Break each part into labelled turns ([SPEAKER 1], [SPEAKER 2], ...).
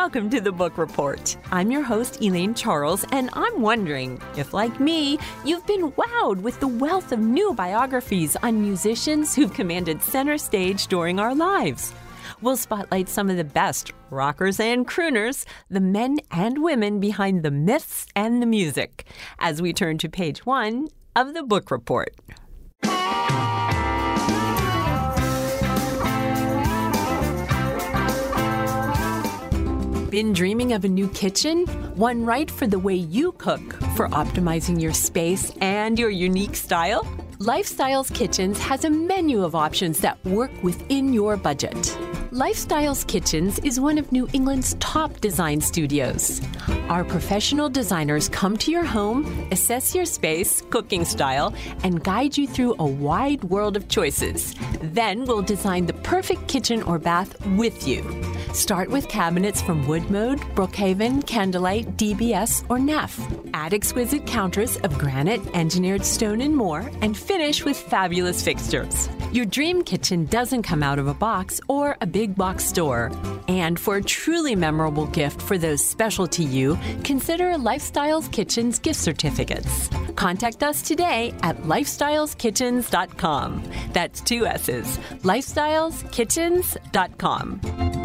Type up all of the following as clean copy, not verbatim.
[SPEAKER 1] Welcome to the Book Report. I'm your host, Elaine Charles, and I'm wondering if, like me, you've been wowed with the wealth of new biographies on musicians who've commanded center stage during our lives. We'll spotlight some of the best rockers and crooners, the men and women behind the myths and the music, as we turn to page 1 of the Book Report. Been dreaming of a new kitchen? One right for the way you cook, for optimizing your space and your unique style? Lifestyles Kitchens has a menu of options that work within your budget. Lifestyles Kitchens is one of New England's top design studios. Our professional designers come to your home, assess your space, cooking style, and guide you through a wide world of choices. Then we'll design the perfect kitchen or bath with you. Start with cabinets from Woodmode, Brookhaven, Candlelight, DBS, or Neff. Add exquisite counters of granite, engineered stone, and more, and finish with fabulous fixtures. Your dream kitchen doesn't come out of a box or a big box store. And for a truly memorable gift for those special to you, consider Lifestyles Kitchens gift certificates. Contact us today at lifestyleskitchens.com. That's 2 S's. lifestyleskitchens.com.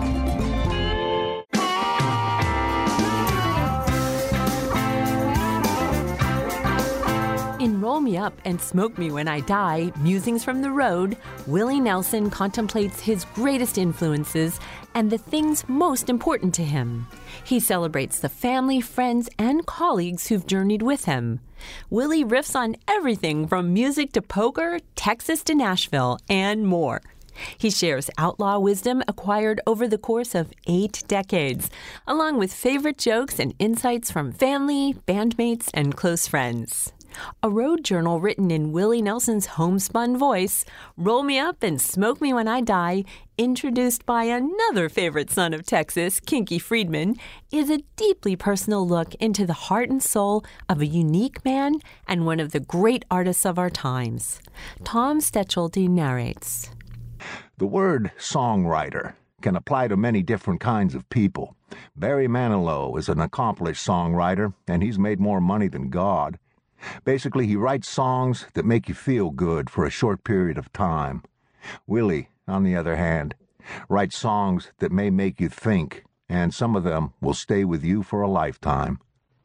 [SPEAKER 1] In Roll Me Up and Smoke Me When I Die, Musings from the Road, Willie Nelson contemplates his greatest influences and the things most important to him. He celebrates the family, friends, and colleagues who've journeyed with him. Willie riffs on everything from music to poker, Texas to Nashville, and more. He shares outlaw wisdom acquired over the course of 8 decades, along with favorite jokes and insights from family, bandmates, and close friends. A road journal written in Willie Nelson's homespun voice, Roll Me Up and Smoke Me When I Die, introduced by another favorite son of Texas, Kinky Friedman, is a deeply personal look into the heart and soul of a unique man and one of the great artists of our times. Tom Stechelty narrates.
[SPEAKER 2] The word songwriter can apply to many different kinds of people. Barry Manilow is an accomplished songwriter, and he's made more money than God. Basically, he writes songs that make you feel good for a short period of time. Willie, on the other hand, writes songs that may make you think, and some of them will stay with you for a lifetime.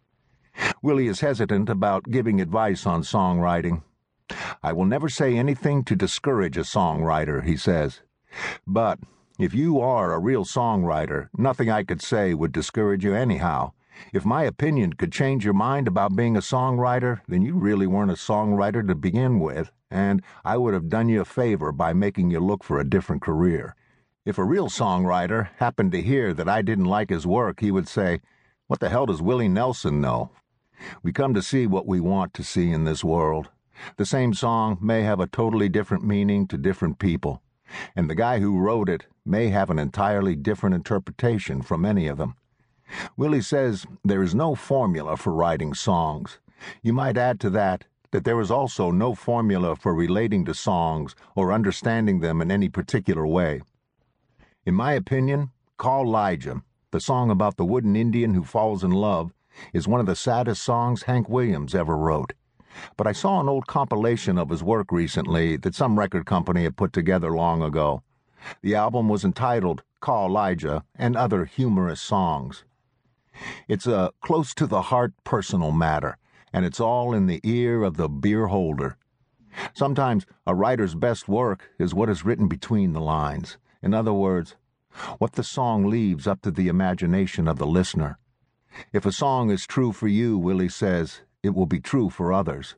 [SPEAKER 2] Willie is hesitant about giving advice on songwriting. I will never say anything to discourage a songwriter, he says. But if you are a real songwriter, nothing I could say would discourage you anyhow. If my opinion could change your mind about being a songwriter, then you really weren't a songwriter to begin with, and I would have done you a favor by making you look for a different career. If a real songwriter happened to hear that I didn't like his work, he would say, "What the hell does Willie Nelson know?" We come to see what we want to see in this world. The same song may have a totally different meaning to different people, and the guy who wrote it may have an entirely different interpretation from any of them. Willie says there is no formula for writing songs. You might add to that there is also no formula for relating to songs or understanding them in any particular way. In my opinion, Call Elijah, the song about the wooden Indian who falls in love, is one of the saddest songs Hank Williams ever wrote. But I saw an old compilation of his work recently that some record company had put together long ago. The album was entitled Call Elijah and Other Humorous Songs. It's a close-to-the-heart personal matter, and it's all in the ear of the beer holder. Sometimes a writer's best work is what is written between the lines. In other words, what the song leaves up to the imagination of the listener. If a song is true for you, Willie says, it will be true for others.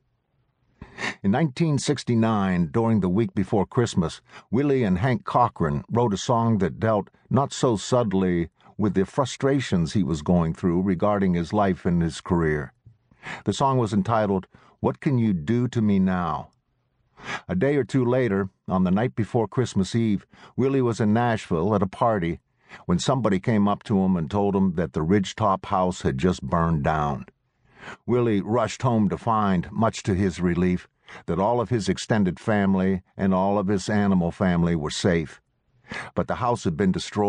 [SPEAKER 2] In 1969, during the week before Christmas, Willie and Hank Cochran wrote a song that dealt not so subtly with the frustrations he was going through regarding his life and his career. The song was entitled, What Can You Do to Me Now? A day or two later, on the night before Christmas Eve, Willie was in Nashville at a party when somebody came up to him and told him that the Ridgetop house had just burned down. Willie rushed home to find, much to his relief, that all of his extended family and all of his animal family were safe. But the house had been destroyed,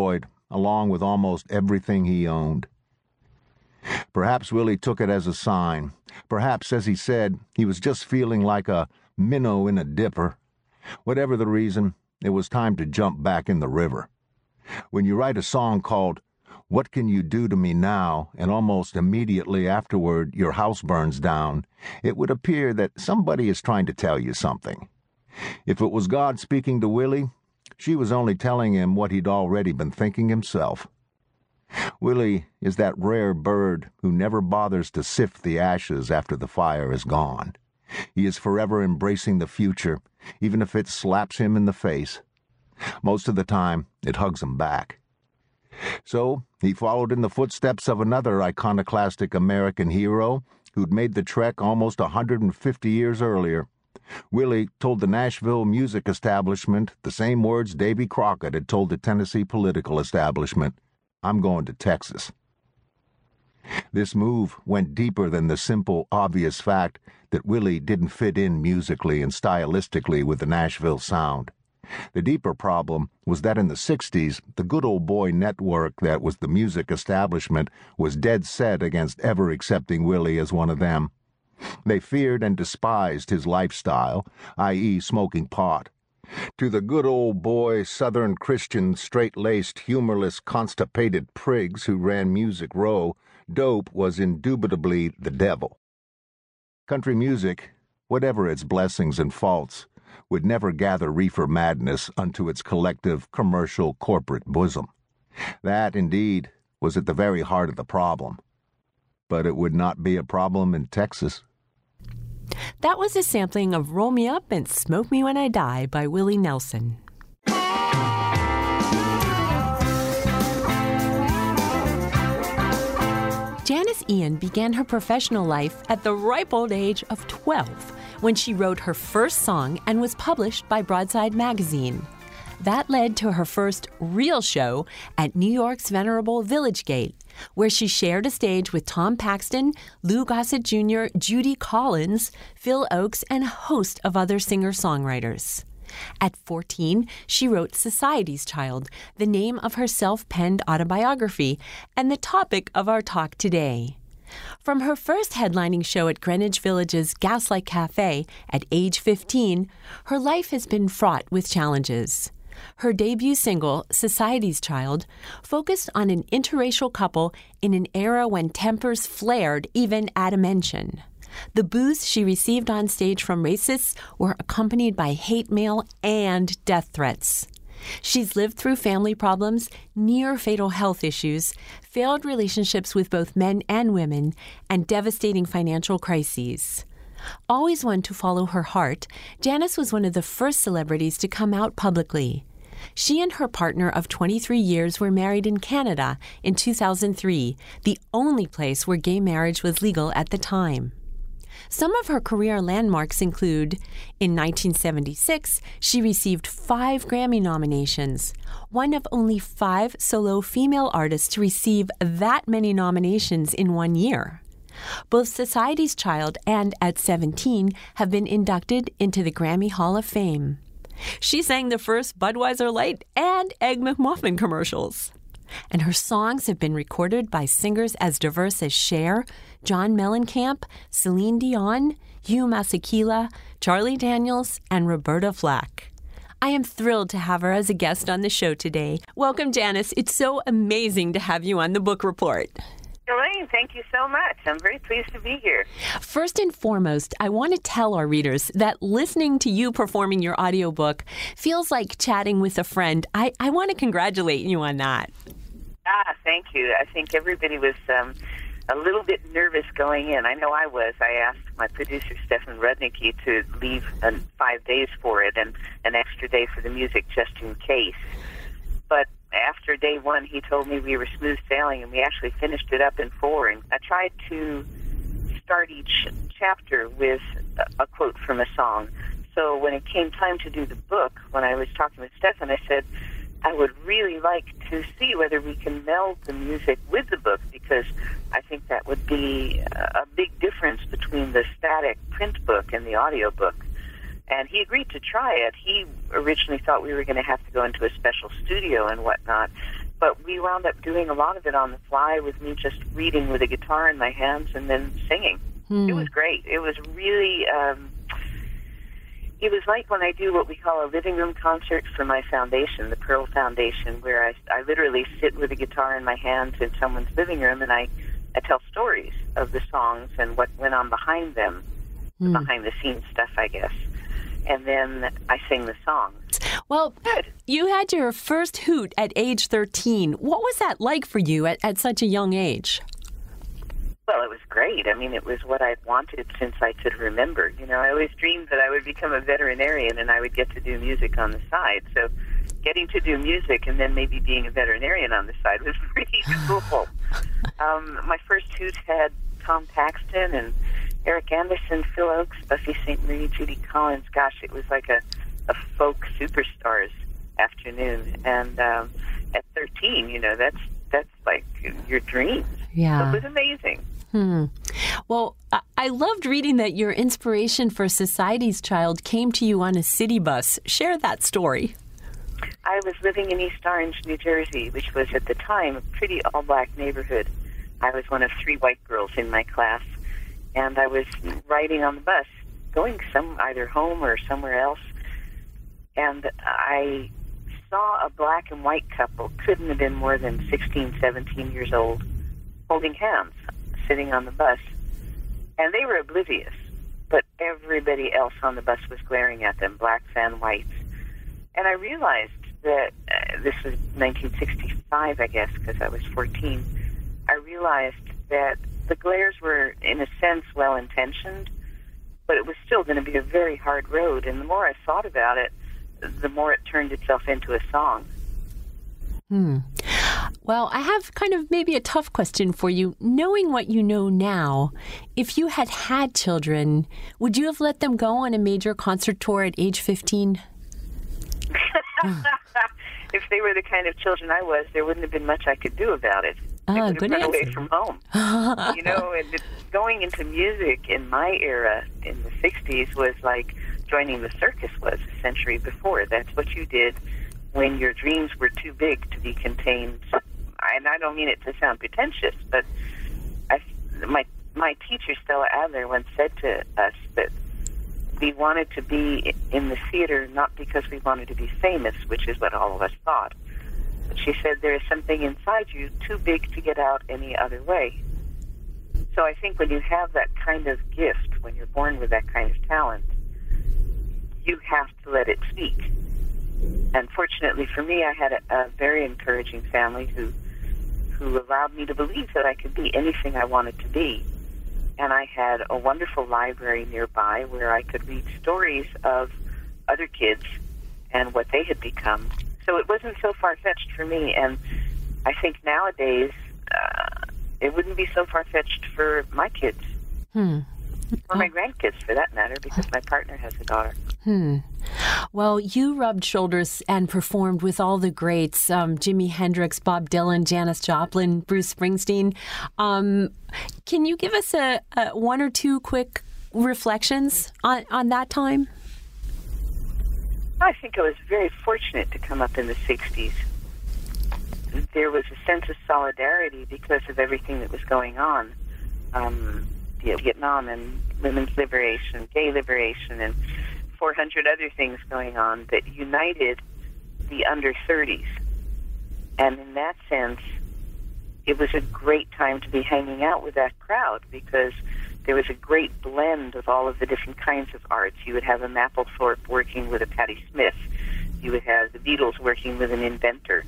[SPEAKER 2] along with almost everything he owned. Perhaps Willie took it as a sign. Perhaps, as he said, he was just feeling like a minnow in a dipper. Whatever the reason, it was time to jump back in the river. When you write a song called "What Can You Do to Me Now?" and almost immediately afterward your house burns down, it would appear that somebody is trying to tell you something. If it was God speaking to Willie, she was only telling him what he'd already been thinking himself. Willie is that rare bird who never bothers to sift the ashes after the fire is gone. He is forever embracing the future, even if it slaps him in the face. Most of the time, it hugs him back. So, he followed in the footsteps of another iconoclastic American hero who'd made the trek almost 150 years earlier. Willie told the Nashville music establishment the same words Davy Crockett had told the Tennessee political establishment: "I'm going to Texas." This move went deeper than the simple, obvious fact that Willie didn't fit in musically and stylistically with the Nashville sound. The deeper problem was that in the 60s, the good old boy network that was the music establishment was dead set against ever accepting Willie as one of them. They feared and despised his lifestyle, i.e. smoking pot. To the good old boy, Southern Christian, straight-laced, humorless, constipated prigs who ran Music Row, dope was indubitably the devil. Country music, whatever its blessings and faults, would never gather reefer madness unto its collective, commercial, corporate bosom. That, indeed, was at the very heart of the problem. But it would not be a problem in Texas.
[SPEAKER 1] That was a sampling of "Roll Me Up and Smoke Me When I Die" by Willie Nelson. Janis Ian began her professional life at the ripe old age of 12 when she wrote her first song and was published by Broadside Magazine. That led to her first real show at New York's venerable Village Gate, where she shared a stage with Tom Paxton, Lou Gossett Jr., Judy Collins, Phil Oakes, and a host of other singer-songwriters. At 14, she wrote Society's Child, the name of her self-penned autobiography, and the topic of our talk today. From her first headlining show at Greenwich Village's Gaslight Cafe at age 15, her life has been fraught with challenges. Her debut single, Society's Child, focused on an interracial couple in an era when tempers flared even at a mention. The boos she received on stage from racists were accompanied by hate mail and death threats. She's lived through family problems, near-fatal health issues, failed relationships with both men and women, and devastating financial crises. Always one to follow her heart, Janis was one of the first celebrities to come out publicly. She and her partner of 23 years were married in Canada in 2003, the only place where gay marriage was legal at the time. Some of her career landmarks include, in 1976, she received 5 Grammy nominations, one of only 5 solo female artists to receive that many nominations in one year. Both Society's Child and At 17 have been inducted into the Grammy Hall of Fame. She sang the first Budweiser Light and Egg McMuffin commercials. And her songs have been recorded by singers as diverse as Cher, John Mellencamp, Celine Dion, Hugh Masekela, Charlie Daniels, and Roberta Flack. I am thrilled to have her as a guest on the show today. Welcome, Janis. It's so amazing to have you on the Book Report.
[SPEAKER 3] Elaine, thank you so much. I'm very pleased to be here.
[SPEAKER 1] First and foremost, I want to tell our readers that listening to you performing your audiobook feels like chatting with a friend. I want to congratulate you on that.
[SPEAKER 3] Thank you. I think everybody was a little bit nervous going in. I know I was. I asked my producer, Stefan Rudnicki, to leave 5 days for it and an extra day for the music just in case. But after day 1, he told me we were smooth sailing, and we actually finished it up in 4. And I tried to start each chapter with a quote from a song. So when it came time to do the book, when I was talking with Stefan, I said, I would really like to see whether we can meld the music with the book, because I think that would be a big difference between the static print book and the audio book. And he agreed to try it. He originally thought we were going to have to go into a special studio and whatnot, but we wound up doing a lot of it on the fly with me just reading with a guitar in my hands and then singing. It was great. It was really, it was like when I do what we call a living room concert for my foundation, the Pearl Foundation, where I literally sit with a guitar in my hands in someone's living room, and I tell stories of the songs and what went on behind them, behind the scenes stuff, I guess. And then I sing the songs.
[SPEAKER 1] Well, you had your first hoot at age 13. What was that like for you at such a young age?
[SPEAKER 3] Well, it was great. I mean, it was what I'd wanted since I could remember. You know, I always dreamed that I would become a veterinarian and I would get to do music on the side. So getting to do music and then maybe being a veterinarian on the side was pretty cool. My first hoot had Tom Paxton and Eric Anderson, Phil Oakes, Buffy St. Marie, Judy Collins. Gosh, it was like a folk superstars afternoon. And at 13, you know, that's like your dreams.
[SPEAKER 1] Yeah.
[SPEAKER 3] So it was amazing.
[SPEAKER 1] Well, I loved reading that your inspiration for Society's Child came to you on a city bus. Share that story.
[SPEAKER 3] I was living in East Orange, New Jersey, which was at the time a pretty all-black neighborhood. I was one of 3 white girls in my class, and I was riding on the bus, going either home or somewhere else, and I saw a black and white couple, couldn't have been more than 16, 17 years old, holding hands, sitting on the bus. And they were oblivious, but everybody else on the bus was glaring at them, blacks and whites. And I realized that this was 1965, I guess, because I was 14. I realized that the glares were, in a sense, well-intentioned, but it was still going to be a very hard road. And the more I thought about it, the more it turned itself into a song.
[SPEAKER 1] Well, I have kind of maybe a tough question for you. Knowing what you know now, if you had had children, would you have let them go on a major concert tour at age 15?
[SPEAKER 3] If they were the kind of children I was, there wouldn't have been much I could do about it. They would have run away from home. You know, and going into music in my era, in the 60s, was like joining the circus was a century before. That's what you did when your dreams were too big to be contained. And I don't mean it to sound pretentious, but my teacher, Stella Adler, once said to us that we wanted to be in the theater not because we wanted to be famous, which is what all of us thought. But she said there is something inside you too big to get out any other way. So I think when you have that kind of gift, when you're born with that kind of talent, you have to let it speak. And fortunately for me, I had a very encouraging family who allowed me to believe that I could be anything I wanted to be. And I had a wonderful library nearby where I could read stories of other kids and what they had become. So it wasn't so far-fetched for me. And I think nowadays it wouldn't be so far-fetched for my kids. Or my grandkids, for that matter, because my partner has a daughter.
[SPEAKER 1] Well, you rubbed shoulders and performed with all the greats, Jimi Hendrix, Bob Dylan, Janis Joplin, Bruce Springsteen. Can you give us a one or two quick reflections on that time?
[SPEAKER 3] I think I was very fortunate to come up in the 60s. There was a sense of solidarity because of everything that was going on. Vietnam and women's liberation, gay liberation, and 400 other things going on that united the under 30s. And in that sense, it was a great time to be hanging out with that crowd because there was a great blend of all of the different kinds of arts. You would have a Mapplethorpe working with a Patti Smith. You would have the Beatles working with an inventor.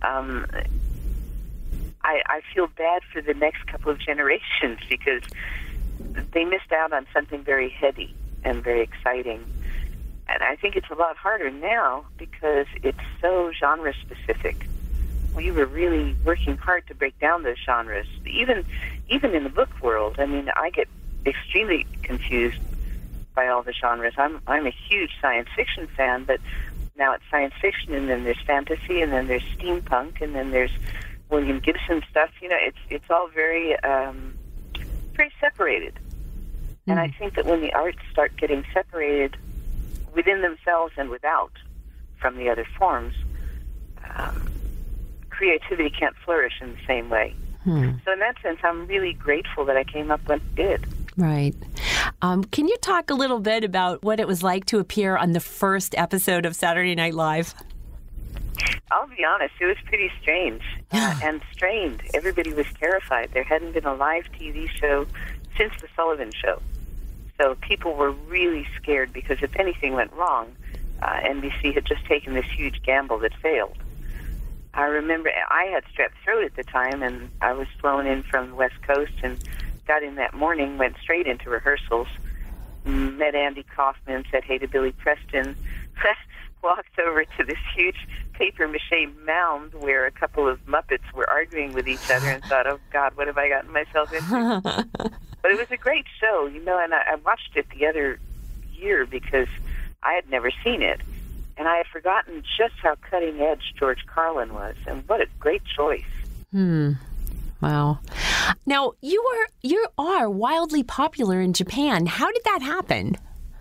[SPEAKER 3] I feel bad for the next couple of generations because they missed out on something very heady and very exciting. And I think it's a lot harder now because it's so genre-specific. We were really working hard to break down those genres. Even in the book world, I mean, I get extremely confused by all the genres. I'm a huge science fiction fan, but now it's science fiction, and then there's fantasy, and then there's steampunk, and then there's William Gibson stuff. You know, it's all very very separated. And I think that when the arts start getting separated within themselves and without from the other forms, creativity can't flourish in the same way. So in that sense, I'm really grateful that I came up when it did.
[SPEAKER 1] Right. Can you talk a little bit about what it was like to appear on the first episode of Saturday Night Live?
[SPEAKER 3] I'll be honest, it was pretty strange and strained. Everybody was terrified. There hadn't been a live TV show since The Sullivan Show. So people were really scared because if anything went wrong, NBC had just taken this huge gamble that failed. I remember I had strep throat at the time, and I was flown in from the West Coast and got in that morning, went straight into rehearsals, met Andy Kaufman, said hey to Billy Preston, walked over to this huge papier-mâché mound where a couple of Muppets were arguing with each other and thought, oh, God, what have I gotten myself into? But it was a great show, and I watched it the other year because I had never seen it. And I had forgotten just how cutting-edge George Carlin was, and what a great choice.
[SPEAKER 1] Wow. Now, you are wildly popular in Japan. How did that happen?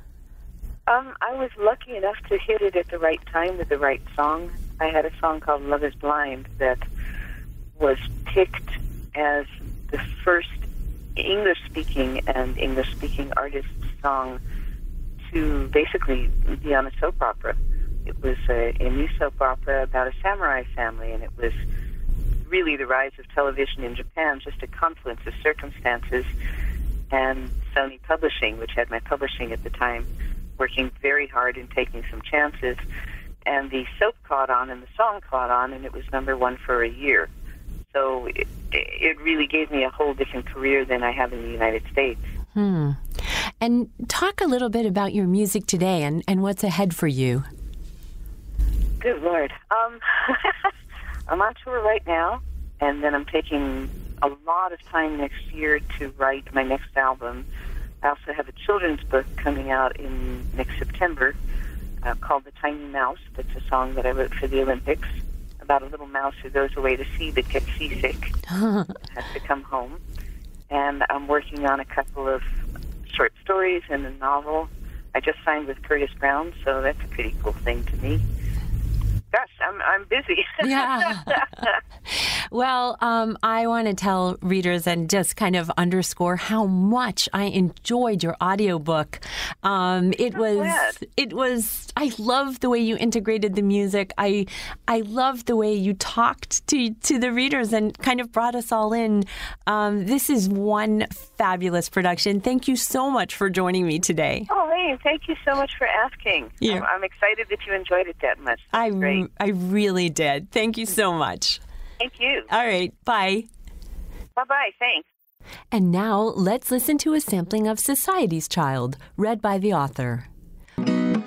[SPEAKER 3] I was lucky enough to hit it at the right time with the right song. I had a song called Love is Blind that was picked as the first English-speaking and English-speaking artist song to basically be on a soap opera. It was a new soap opera about a samurai family, and it was really the rise of television in Japan, just a confluence of circumstances, and Sony Publishing, which had my publishing at the time, working very hard and taking some chances. And the soap caught on and the song caught on, and it was #1 for a year. So it really gave me a whole different career than I have in the United States.
[SPEAKER 1] And talk a little bit about your music today and what's ahead for you.
[SPEAKER 3] Good Lord. I'm on tour right now, and then I'm taking a lot of time next year to write my next album. I also have a children's book coming out in next September called The Tiny Mouse. That's a song that I wrote for the Olympics about a little mouse who goes away to sea but gets seasick, has to come home. And I'm working on a couple of short stories and a novel. I just signed with Curtis Brown, so that's a pretty cool thing to me. Gosh, I'm busy.
[SPEAKER 1] Yeah. Well, I want to tell readers and just kind of underscore how much I enjoyed your audiobook. It was, I loved the way you integrated the music. I loved the way you talked to the readers and kind of brought us all in. This is one fabulous production. Thank you so much for joining me today.
[SPEAKER 3] Oh, hey, thank you so much for asking. Yeah. I'm excited that you enjoyed it that much.
[SPEAKER 1] I really did. Thank you so much.
[SPEAKER 3] Thank you.
[SPEAKER 1] All right. Bye.
[SPEAKER 3] Bye-bye. Thanks.
[SPEAKER 1] And now let's listen to a sampling of Society's Child, read by the author.
[SPEAKER 4] I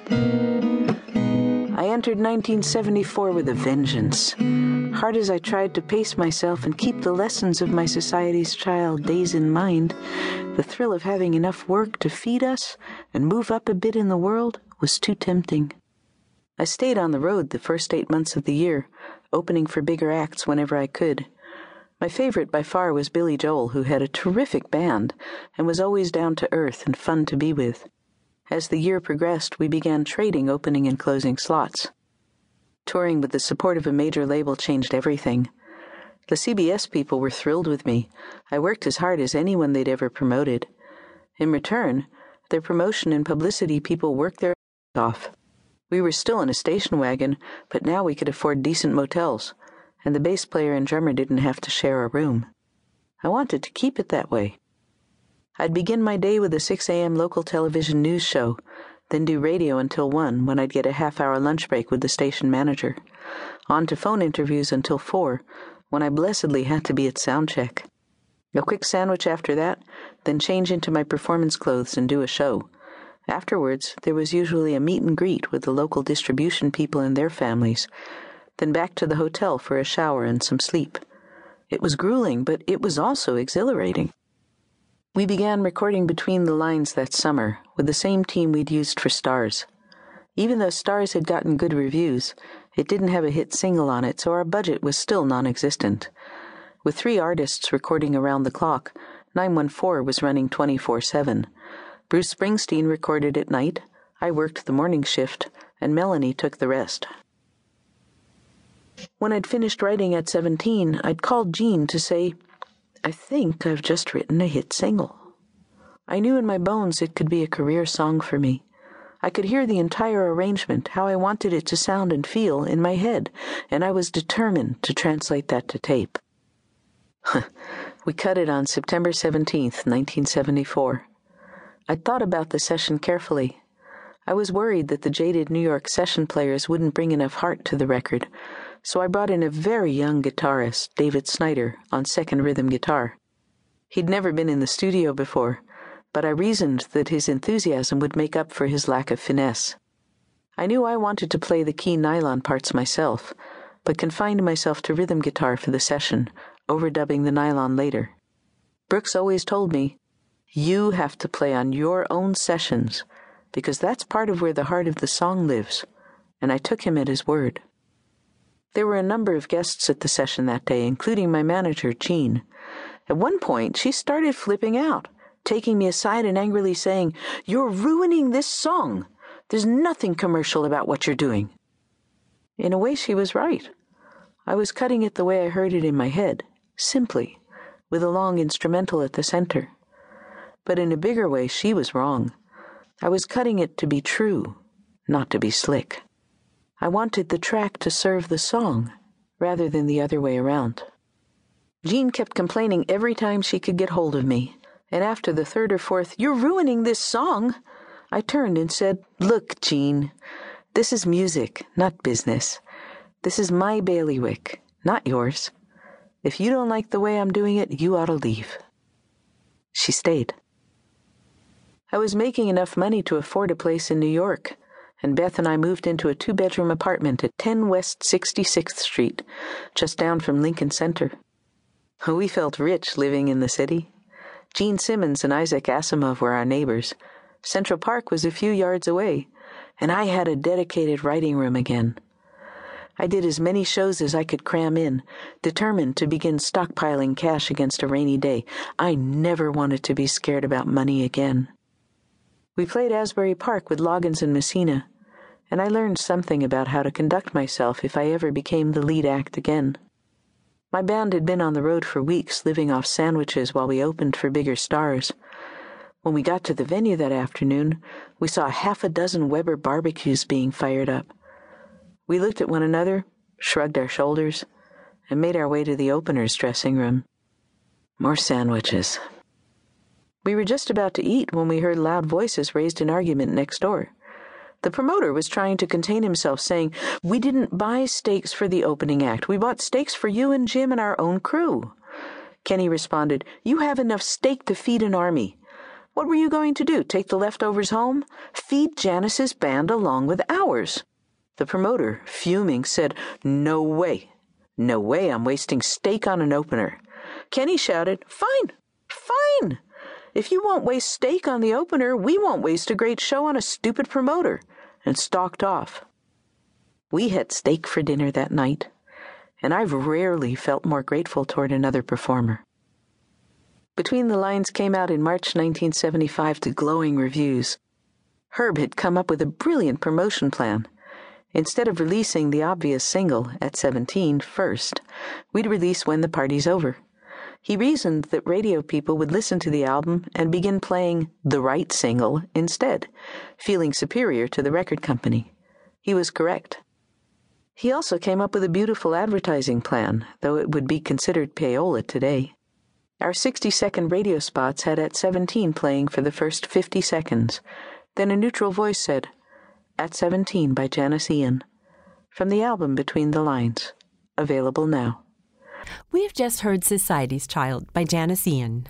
[SPEAKER 4] entered 1974 with a vengeance. Hard as I tried to pace myself and keep the lessons of my Society's Child days in mind, the thrill of having enough work to feed us and move up a bit in the world was too tempting. I stayed on the road the first 8 months of the year, opening for bigger acts whenever I could. My favorite by far was Billy Joel, who had a terrific band and was always down to earth and fun to be with. As the year progressed, we began trading opening and closing slots. Touring with the support of a major label changed everything. The CBS people were thrilled with me. I worked as hard as anyone they'd ever promoted. In return, their promotion and publicity people worked their off. We were still in a station wagon, but now we could afford decent motels, and the bass player and drummer didn't have to share a room. I wanted to keep it that way. I'd begin my day with a 6 a.m. local television news show, then do radio until 1 when I'd get a half-hour lunch break with the station manager. On to phone interviews until 4 when I blessedly had to be at sound check. A quick sandwich after that, then change into my performance clothes and do a show. Afterwards, there was usually a meet and greet with the local distribution people and their families, then back to the hotel for a shower and some sleep. It was grueling, but it was also exhilarating. We began recording Between the Lines that summer with the same team we'd used for Stars. Even though Stars had gotten good reviews, it didn't have a hit single on it, so our budget was still non-existent. With 3 artists recording around the clock, 914 was running 24/7. Bruce Springsteen recorded at night, I worked the morning shift, and Melanie took the rest. When I'd finished writing at 17, I'd called Gene to say, "I think I've just written a hit single." I knew in my bones it could be a career song for me. I could hear the entire arrangement, how I wanted it to sound and feel, in my head, and I was determined to translate that to tape. We cut it on September 17th, 1974. I'd thought about the session carefully. I was worried that the jaded New York session players wouldn't bring enough heart to the record, so I brought in a very young guitarist, David Snyder, on second rhythm guitar. He'd never been in the studio before, but I reasoned that his enthusiasm would make up for his lack of finesse. I knew I wanted to play the key nylon parts myself, but confined myself to rhythm guitar for the session, overdubbing the nylon later. Brooks always told me, "You have to play on your own sessions, because that's part of where the heart of the song lives," and I took him at his word. There were a number of guests at the session that day, including my manager, Jean. At one point, she started flipping out, taking me aside and angrily saying, "You're ruining this song. There's nothing commercial about what you're doing." In a way, she was right. I was cutting it the way I heard it in my head, simply, with a long instrumental at the center. But in a bigger way, she was wrong. I was cutting it to be true, not to be slick. I wanted the track to serve the song, rather than the other way around. Jean kept complaining every time she could get hold of me, and after the third or fourth, "You're ruining this song," I turned and said, "Look, Jean, this is music, not business. This is my bailiwick, not yours. If you don't like the way I'm doing it, you ought to leave." She stayed. I was making enough money to afford a place in New York, and Beth and I moved into a 2-bedroom apartment at 10 West 66th Street, just down from Lincoln Center. We felt rich living in the city. Gene Simmons and Isaac Asimov were our neighbors. Central Park was a few yards away, and I had a dedicated writing room again. I did as many shows as I could cram in, determined to begin stockpiling cash against a rainy day. I never wanted to be scared about money again. We played Asbury Park with Loggins and Messina, and I learned something about how to conduct myself if I ever became the lead act again. My band had been on the road for weeks, living off sandwiches while we opened for bigger stars. When we got to the venue that afternoon, we saw 6 Weber barbecues being fired up. We looked at one another, shrugged our shoulders, and made our way to the opener's dressing room. More sandwiches. We were just about to eat when we heard loud voices raised in argument next door. The promoter was trying to contain himself, saying, "We didn't buy steaks for the opening act. We bought steaks for you and Jim and our own crew." Kenny responded, "You have enough steak to feed an army. What were you going to do, take the leftovers home? Feed Janice's band along with ours." The promoter, fuming, said, "No way. No way I'm wasting steak on an opener." Kenny shouted, "Fine, fine. If you won't waste steak on the opener, we won't waste a great show on a stupid promoter," and stalked off. We had steak for dinner that night, and I've rarely felt more grateful toward another performer. Between the Lines came out in March 1975 to glowing reviews. Herb had come up with a brilliant promotion plan. Instead of releasing the obvious single, At 17, first, we'd release When the Party's Over. He reasoned that radio people would listen to the album and begin playing the right single instead, feeling superior to the record company. He was correct. He also came up with a beautiful advertising plan, though it would be considered payola today. Our 60-second radio spots had At 17 playing for the first 50 seconds. Then a neutral voice said, "At 17 by Janis Ian," from the album Between the Lines, available now.
[SPEAKER 1] We've just heard Society's Child by Janis Ian.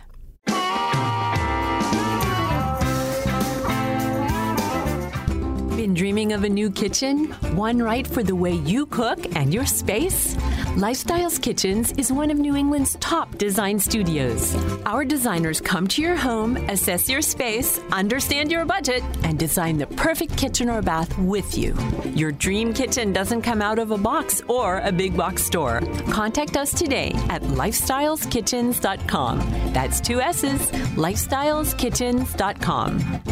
[SPEAKER 1] Been dreaming of a new kitchen? One right for the way you cook and your space? Lifestyles Kitchens is one of New England's top design studios. Our designers come to your home, assess your space, understand your budget, and design the perfect kitchen or bath with you. Your dream kitchen doesn't come out of a box or a big box store. Contact us today at lifestyleskitchens.com. That's 2 S's, lifestyleskitchens.com.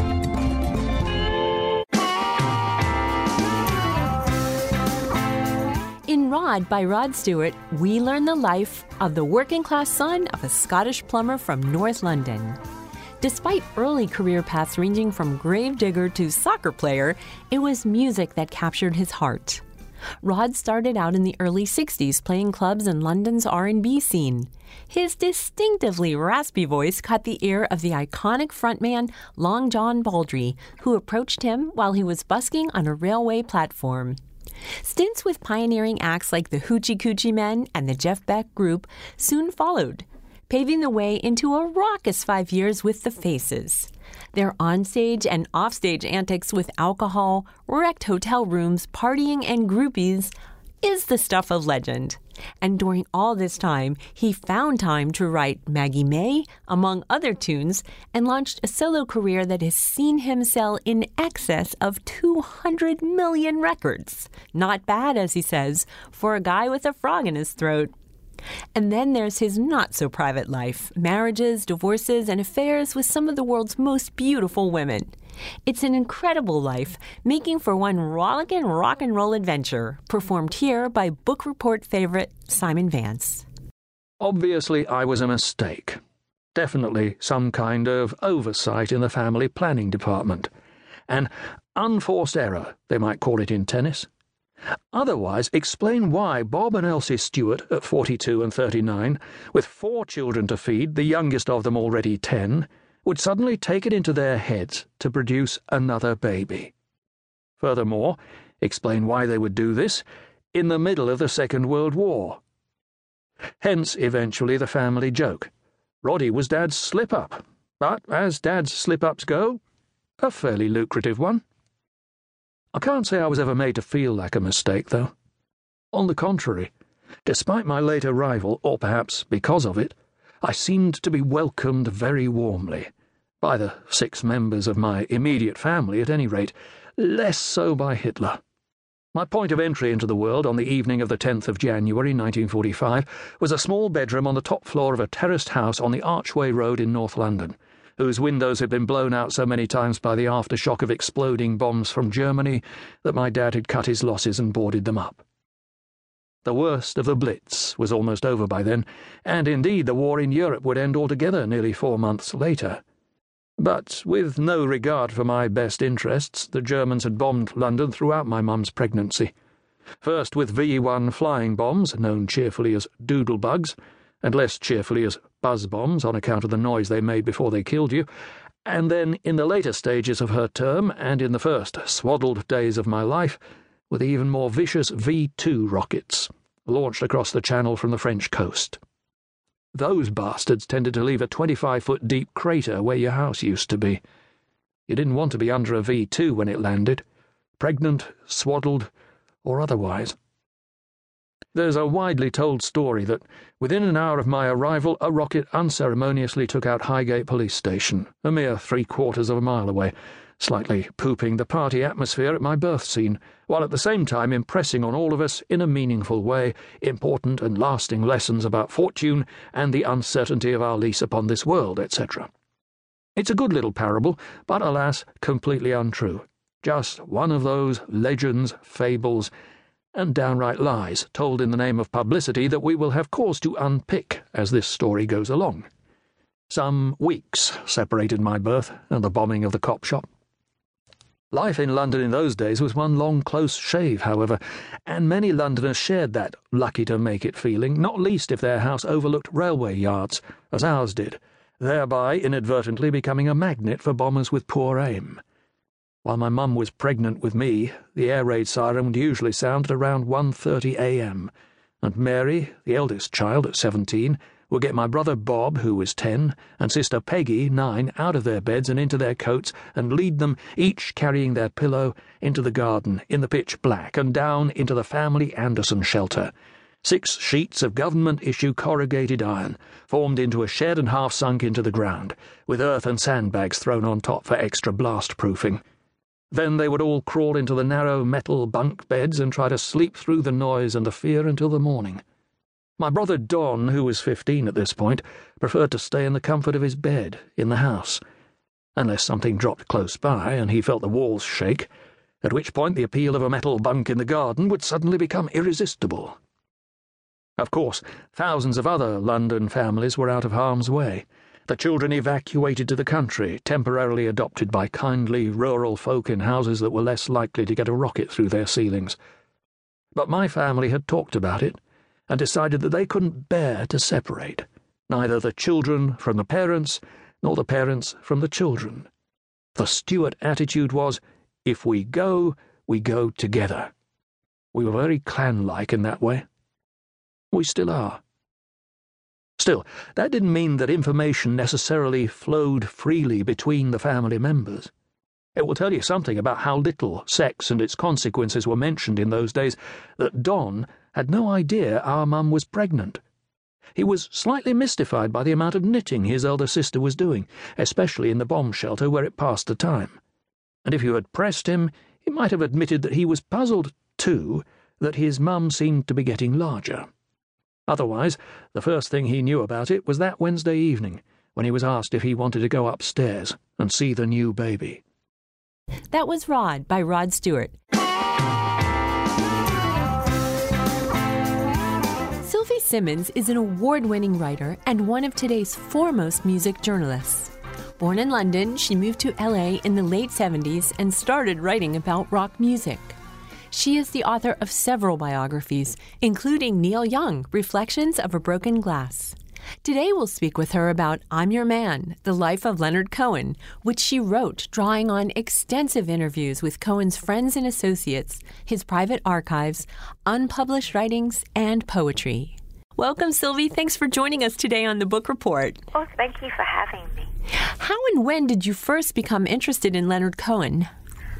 [SPEAKER 1] In Rod by Rod Stewart, we learn the life of the working-class son of a Scottish plumber from North London. Despite early career paths ranging from gravedigger to soccer player, it was music that captured his heart. Rod started out in the early 60s playing clubs in London's R&B scene. His distinctively raspy voice caught the ear of the iconic frontman Long John Baldry, who approached him while he was busking on a railway platform. Stints with pioneering acts like the Hoochie Coochie Men and the Jeff Beck Group soon followed, paving the way into a raucous 5 years with the Faces. Their onstage and offstage antics with alcohol, wrecked hotel rooms, partying, and groupies is the stuff of legend. And during all this time, he found time to write Maggie May, among other tunes, and launched a solo career that has seen him sell in excess of 200 million records. Not bad, as he says, for a guy with a frog in his throat. And then there's his not-so-private life, marriages, divorces, and affairs with some of the world's most beautiful women. It's an incredible life, making for one rollicking rock and roll adventure, performed here by Book Report favorite Simon Vance.
[SPEAKER 5] Obviously, I was a mistake. Definitely some kind of oversight in the family planning department. An unforced error, they might call it in tennis. Otherwise, explain why Bob and Elsie Stewart, at 42 and 39, with 4 children to feed, the youngest of them already 10, would suddenly take it into their heads to produce another baby. Furthermore, explain why they would do this in the middle of the Second World War. Hence, eventually, the family joke. Roddy was Dad's slip-up, but, as Dad's slip-ups go, a fairly lucrative one. I can't say I was ever made to feel like a mistake, though. On the contrary, despite my late arrival, or perhaps because of it, I seemed to be welcomed very warmly, by the 6 members of my immediate family at any rate, less so by Hitler. My point of entry into the world on the evening of the 10th of January 1945 was a small bedroom on the top floor of a terraced house on the Archway Road in North London, whose windows had been blown out so many times by the aftershock of exploding bombs from Germany that my dad had cut his losses and boarded them up. The worst of the Blitz was almost over by then, and indeed the war in Europe would end altogether nearly 4 months later. But with no regard for my best interests, the Germans had bombed London throughout my mum's pregnancy. First with V-1 flying bombs, known cheerfully as doodlebugs, and less cheerfully as buzz bombs on account of the noise they made before they killed you, and then in the later stages of her term and in the first swaddled days of my life, with even more vicious V-2 rockets, launched across the Channel from the French coast. Those bastards tended to leave a 25-foot deep crater where your house used to be. You didn't want to be under a V-2 when it landed, pregnant, swaddled, or otherwise. There's a widely told story that, within an hour of my arrival, a rocket unceremoniously took out Highgate Police Station, a mere 3/4 of a mile away, slightly pooping the party atmosphere at my birth scene, while at the same time impressing on all of us, in a meaningful way, important and lasting lessons about fortune and the uncertainty of our lease upon this world, etc. It's a good little parable, but, alas, completely untrue. Just one of those legends, fables, and downright lies told in the name of publicity that we will have cause to unpick as this story goes along. Some weeks separated my birth and the bombing of the cop shop. Life in London in those days was one long close shave, however, and many Londoners shared that lucky-to-make-it feeling, not least if their house overlooked railway yards, as ours did, thereby inadvertently becoming a magnet for bombers with poor aim. While my mum was pregnant with me, the air raid siren would usually sound at around 1:30 a.m., and Mary, the eldest child at 17, would get my brother Bob, who was 10, and sister Peggy, 9, out of their beds and into their coats and lead them, each carrying their pillow, into the garden in the pitch black and down into the family Anderson shelter. 6 sheets of government-issue corrugated iron, formed into a shed and half sunk into the ground, with earth and sandbags thrown on top for extra blast-proofing. Then they would all crawl into the narrow metal bunk beds and try to sleep through the noise and the fear until the morning. My brother Don, who was 15 at this point, preferred to stay in the comfort of his bed, in the house. Unless something dropped close by and he felt the walls shake, at which point the appeal of a metal bunk in the garden would suddenly become irresistible. Of course, thousands of other London families were out of harm's way, the children evacuated to the country, temporarily adopted by kindly rural folk in houses that were less likely to get a rocket through their ceilings. But my family had talked about it and decided that they couldn't bear to separate, neither the children from the parents nor the parents from the children. The Stuart attitude was, if we go together. We were very clan-like in that way. We still are. Still, that didn't mean that information necessarily flowed freely between the family members. It will tell you something about how little sex and its consequences were mentioned in those days that Don had no idea our mum was pregnant. He was slightly mystified by the amount of knitting his elder sister was doing, especially in the bomb shelter where it passed the time. And if you had pressed him, he might have admitted that he was puzzled, too, that his mum seemed to be getting larger. Otherwise, the first thing he knew about it was that Wednesday evening, when he was asked if he wanted to go upstairs and see the new baby.
[SPEAKER 1] That was Rod by Rod Stewart. Sylvie Simmons is an award-winning writer and one of today's foremost music journalists. Born in London, she moved to LA in the late 70s and started writing about rock music. She is the author of several biographies, including Neil Young, Reflections of a Broken Glass. Today we'll speak with her about I'm Your Man, The Life of Leonard Cohen, which she wrote drawing on extensive interviews with Cohen's friends and associates, his private archives, unpublished writings, and poetry. Welcome, Sylvie. Thanks for joining us today on the Book Report.
[SPEAKER 6] Oh, thank you for having me.
[SPEAKER 1] How and when did you first become interested in Leonard Cohen?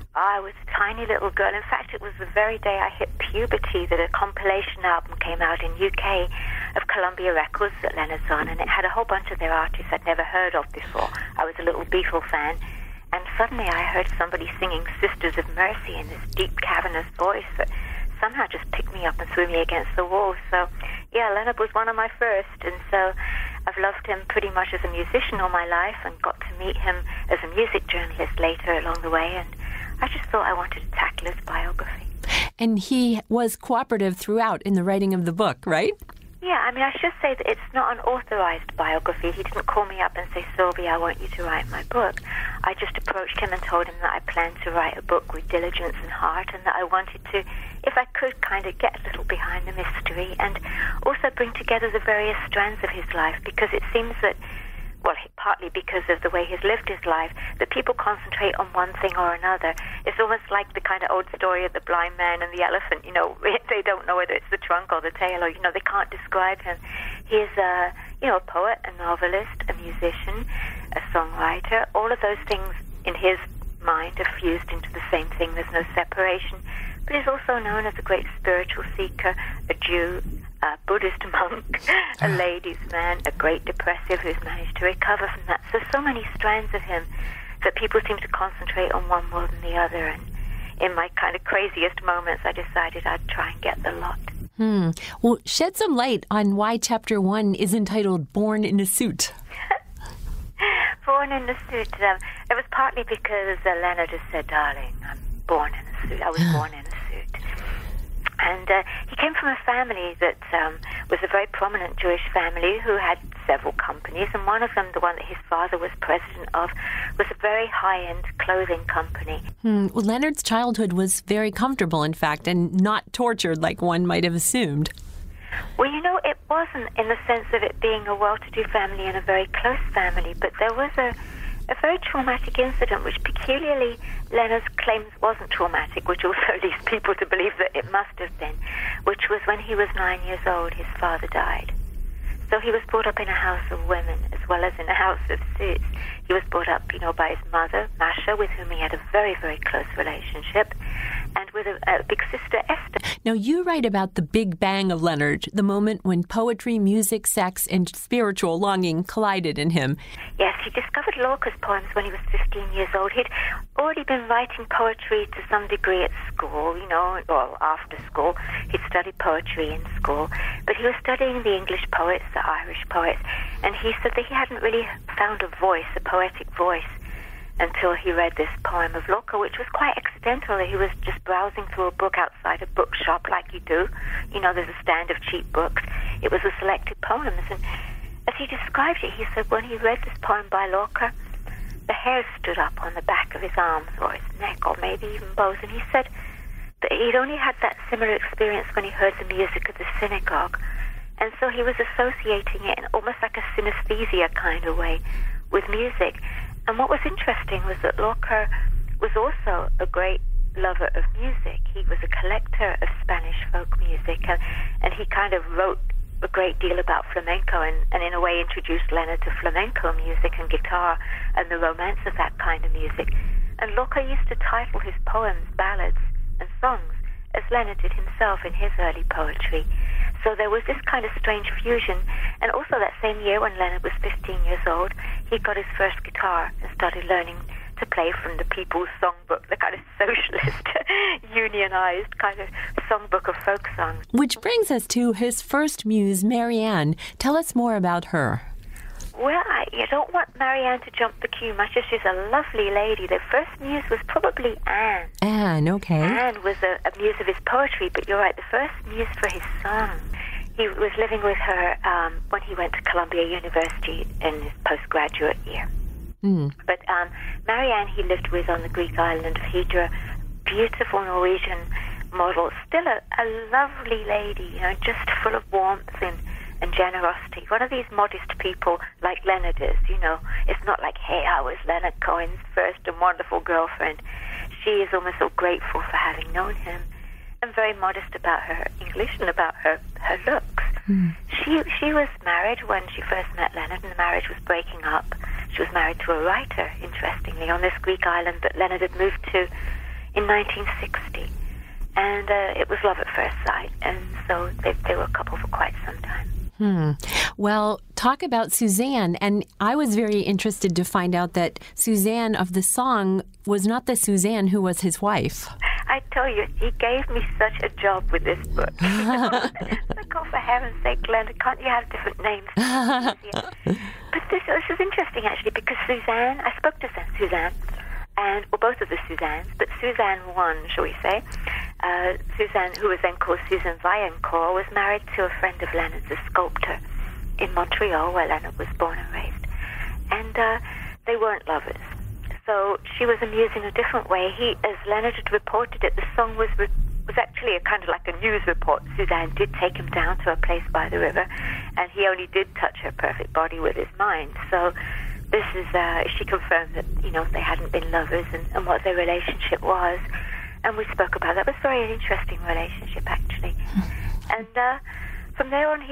[SPEAKER 6] I was a tiny little girl. In fact, it was the very day I hit puberty that a compilation album came out in UK of Columbia Records that Leonard's on, and it had a whole bunch of their artists I'd never heard of before. I was a little Beatle fan, and suddenly I heard somebody singing Sisters of Mercy in this deep, cavernous voice that somehow just picked me up and threw me against the wall. So, yeah, Leonard was one of my first, and so I've loved him pretty much as a musician all my life and got to meet him as a music journalist later along the way, and I just thought I wanted to tackle his biography.
[SPEAKER 1] And he was cooperative throughout in the writing of the book, right?
[SPEAKER 6] Yeah, I mean, I should say that it's not an authorized biography. He didn't call me up and say, Sylvie, I want you to write my book. I just approached him and told him that I planned to write a book with diligence and heart, and that I wanted to, if I could, kind of get a little behind the mystery and also bring together the various strands of his life, because it seems that, well, partly because of the way he's lived his life, that people concentrate on one thing or another. It's almost like the kind of old story of the blind man and the elephant, you know, they don't know whether it's the trunk or the tail, or, you know, they can't describe him. He's a poet, a novelist, a musician, a songwriter. All of those things in his mind are fused into the same thing. There's no separation. But he's also known as a great spiritual seeker, a Jew, a Buddhist monk, a ladies' man, a great depressive who's managed to recover from that. So many strands of him that people seem to concentrate on one more than the other. And in my kind of craziest moments, I decided I'd try and get the lot.
[SPEAKER 1] Well, shed some light on why Chapter 1 is entitled Born in a Suit.
[SPEAKER 6] Born in a Suit. It was partly because Leonard has said, darling, I'm born in a suit. I was born in a suit. And he came from a family that was a very prominent Jewish family who had several companies, and one of them, the one that his father was president of, was a very high-end clothing company.
[SPEAKER 1] Well, Leonard's childhood was very comfortable, in fact, and not tortured like one might have assumed.
[SPEAKER 6] Well, you know, it wasn't in the sense of it being a well-to-do family and a very close family, but there was a very traumatic incident, which peculiarly Leonard claims wasn't traumatic, which also leads people to believe that it must have been, which was when he was 9 years old, his father died. So he was brought up in a house of women as well as in a house of suits. He was brought up, you know, by his mother, Masha, with whom he had a very, very close relationship, and with a big sister, Esther.
[SPEAKER 1] Now, you write about the Big Bang of Leonard, the moment when poetry, music, sex, and spiritual longing collided in him.
[SPEAKER 6] Yes, he discovered Lorca's poems when he was 15 years old. He'd already been writing poetry to some degree at school, you know, or after school. He'd studied poetry in school, but he was studying the English poets, the Irish poets, and he said that he hadn't really found a voice, a poetic voice, until he read this poem of Lorca, which was quite accidental. He was just browsing through a book outside a bookshop like you do. You know, there's a stand of cheap books. It was a selected poems. And as he described it, he said when he read this poem by Lorca, the hairs stood up on the back of his arms or his neck or maybe even both. And he said that he'd only had that similar experience when he heard the music of the synagogue. And so he was associating it in almost like a synesthesia kind of way with music. And what was interesting was that Lorca was also a great lover of music. He was a collector of Spanish folk music, and he kind of wrote a great deal about flamenco and in a way introduced Leonard to flamenco music and guitar and the romance of that kind of music. And Lorca used to title his poems ballads and songs, as Leonard did himself in his early poetry. So there was this kind of strange fusion. And also that same year when Leonard was 15 years old, he got his first guitar and started learning to play from the People's Songbook, the kind of socialist, unionized kind of songbook of folk songs.
[SPEAKER 1] Which brings us to his first muse, Marianne. Tell us more about her.
[SPEAKER 6] Well, you don't want Marianne to jump the queue much as she's a lovely lady. The first muse was probably Anne.
[SPEAKER 1] Anne, okay.
[SPEAKER 6] Anne was a muse of his poetry, but you're right, the first muse for his song. He was living with her when he went to Columbia University in his postgraduate year. But Marianne he lived with on the Greek island of Hydra, beautiful Norwegian model, still a lovely lady, you know, just full of warmth and generosity. One of these modest people like Leonard is, you know. It's not like, hey, I was Leonard Cohen's first and wonderful girlfriend. She is almost so grateful for having known him and very modest about her English and about her looks. She was married when she first met Leonard, and the marriage was breaking up. She was married to a writer, interestingly, on this Greek island that Leonard had moved to in 1960. And it was love at first sight, and so they were a couple for quite some time.
[SPEAKER 1] Well, talk about Suzanne. And I was very interested to find out that Suzanne of the song was not the Suzanne who was his wife.
[SPEAKER 6] I tell you, he gave me such a job with this book. Like, oh, for heaven's sake, Leonard, can't you have different names? But this is interesting, actually, because Suzanne, I spoke to Suzanne, or both of the Suzannes, but Suzanne 1, shall we say, Suzanne, who was then called Susan Vaillancourt, was married to a friend of Leonard's, a sculptor in Montreal, where Leonard was born and raised. And they weren't lovers. So she was a muse in a different way. As Leonard had reported it, the song was actually a kind of like a news report. Suzanne did take him down to a place by the river, and he only did touch her perfect body with his mind. So this is, she confirmed that, you know, they hadn't been lovers and what their relationship was. And we spoke about that. It was a very interesting relationship, actually. And from there on, he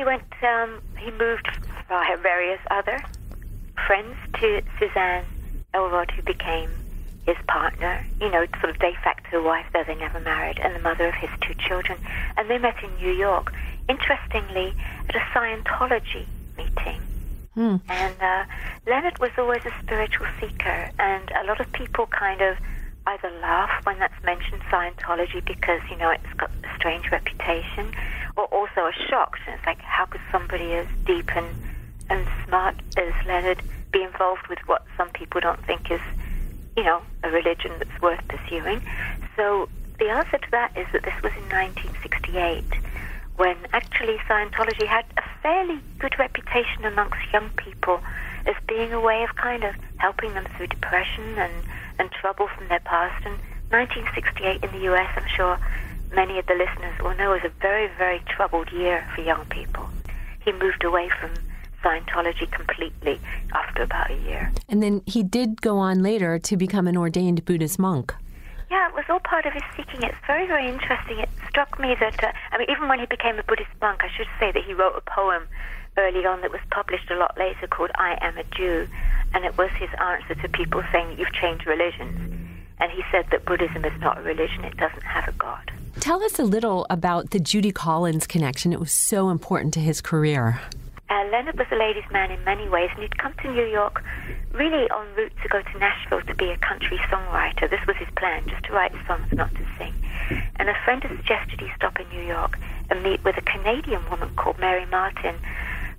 [SPEAKER 6] moved via various other friends to Suzanne Elrod, who became his partner, you know, sort of de facto wife, though they never married, and the mother of his 2 children. And they met in New York, interestingly, at a Scientology meeting. And Leonard was always a spiritual seeker, and a lot of people kind of either laugh when that's mentioned, Scientology, because, you know, it's got a strange reputation, or also are shocked. And it's like, how could somebody as deep and smart as Leonard be involved with what some people don't think is, you know, a religion that's worth pursuing? So the answer to that is that this was in 1968, when actually Scientology had a fairly good reputation amongst young people as being a way of kind of helping them through depression and trouble from their past. And 1968 in the U.S., I'm sure many of the listeners will know, was a very, very troubled year for young people. He moved away from Scientology completely after about a year.
[SPEAKER 1] And then he did go on later to become an ordained Buddhist monk.
[SPEAKER 6] Yeah, it was all part of his seeking. It's very, very interesting. It struck me that, even when he became a Buddhist monk, I should say that he wrote a poem early on that was published a lot later called I Am a Jew, and it was his answer to people saying, you've changed religions. And he said that Buddhism is not a religion, it doesn't have a God.
[SPEAKER 1] Tell us a little about the Judy Collins connection. It was so important to his career.
[SPEAKER 6] Leonard was a ladies' man in many ways, and he'd come to New York really en route to go to Nashville to be a country songwriter. This was his plan, just to write songs, not to sing. And a friend had suggested he stop in New York and meet with a Canadian woman called Mary Martin,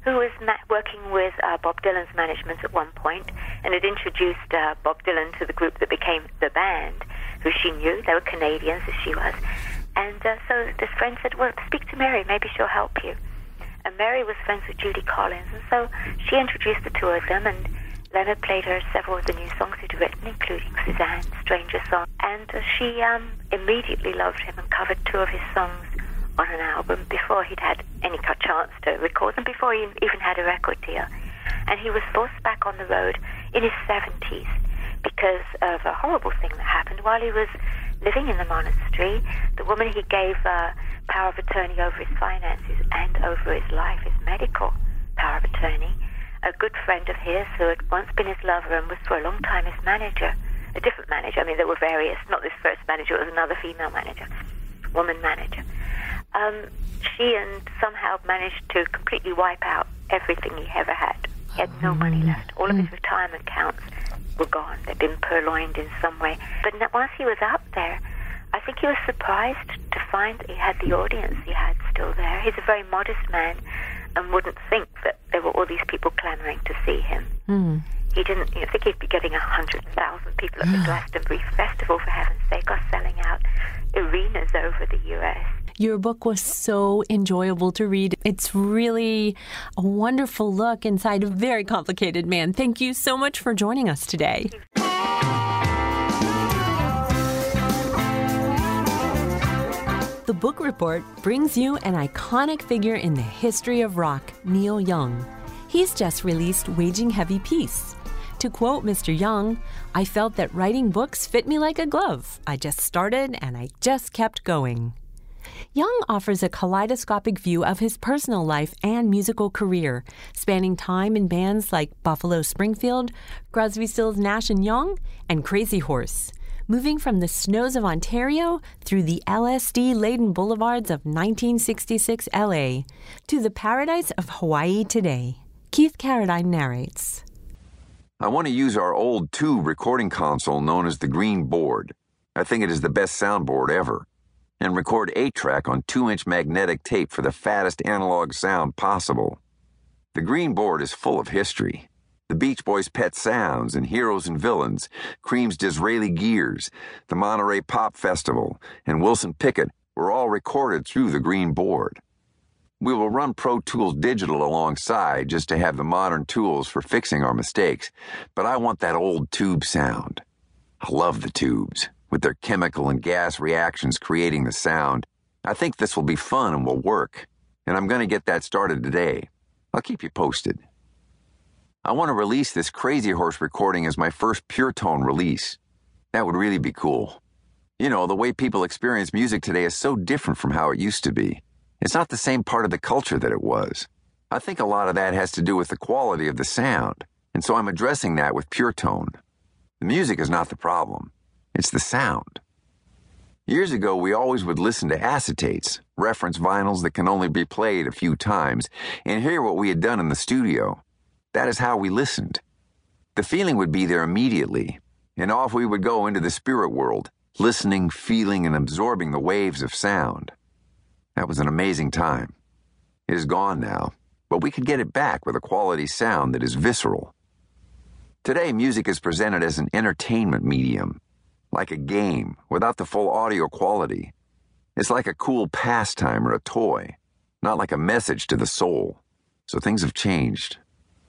[SPEAKER 6] who was working with Bob Dylan's management at one point and had introduced Bob Dylan to the group that became The Band, who she knew. They were Canadians, as she was. And so this friend said, well, speak to Mary. Maybe she'll help you. And Mary was friends with Judy Collins. And so she introduced the two of them, and Leonard played her several of the new songs he'd written, including Suzanne, Stranger Song. And she immediately loved him and covered two of his songs on an album before he'd had any chance to record them, before he even had a record deal. And he was forced back on the road in his 70s because of a horrible thing that happened while he was living in the monastery. The woman he gave power of attorney over his finances and over his life, his medical power of attorney, a good friend of his who had once been his lover and was for a long time his manager, a different manager. I mean, there were various, not this first manager, it was another female manager, woman manager. She somehow managed to completely wipe out everything he ever had. He had no money left. All of his retirement accounts were gone. They'd been purloined in some way. But once he was out there, I think he was surprised to find that he had the audience he had still there. He's a very modest man and wouldn't think that there were all these people clamoring to see him. He didn't think he'd be getting 100,000 people at the Glastonbury Festival, for heaven's sake, or selling out arenas over the U.S.
[SPEAKER 1] Your book was so enjoyable to read. It's really a wonderful look inside a very complicated man. Thank you so much for joining us today. The Book Report brings you an iconic figure in the history of rock, Neil Young. He's just released Waging Heavy Peace. To quote Mr. Young, "I felt that writing books fit me like a glove. I just started and I just kept going." Young offers a kaleidoscopic view of his personal life and musical career, spanning time in bands like Buffalo Springfield, Crosby, Stills, Nash & Young, and Crazy Horse, moving from the snows of Ontario through the LSD-laden boulevards of 1966 LA to the paradise of Hawaii today. Keith Carradine narrates.
[SPEAKER 7] I want to use our old tube recording console known as the Green Board. I think it is the best soundboard ever. And record 8-track on 2-inch magnetic tape for the fattest analog sound possible. The Green Board is full of history. The Beach Boys' Pet Sounds and Heroes and Villains, Cream's Disraeli Gears, the Monterey Pop Festival, and Wilson Pickett were all recorded through the Green Board. We will run Pro Tools Digital alongside just to have the modern tools for fixing our mistakes, but I want that old tube sound. I love the tubes, with their chemical and gas reactions creating the sound. I think this will be fun and will work, and I'm going to get that started today. I'll keep you posted. I want to release this Crazy Horse recording as my first Pure Tone release. That would really be cool. You know, the way people experience music today is so different from how it used to be. It's not the same part of the culture that it was. I think a lot of that has to do with the quality of the sound, and so I'm addressing that with Pure Tone. The music is not the problem. It's the sound. Years ago, we always would listen to acetates, reference vinyls that can only be played a few times, and hear what we had done in the studio. That is how we listened. The feeling would be there immediately, and off we would go into the spirit world, listening, feeling, and absorbing the waves of sound. That was an amazing time. It is gone now, but we could get it back with a quality sound that is visceral. Today, music is presented as an entertainment medium, like a game without the full audio quality. It's like a cool pastime or a toy, not like a message to the soul. So things have changed.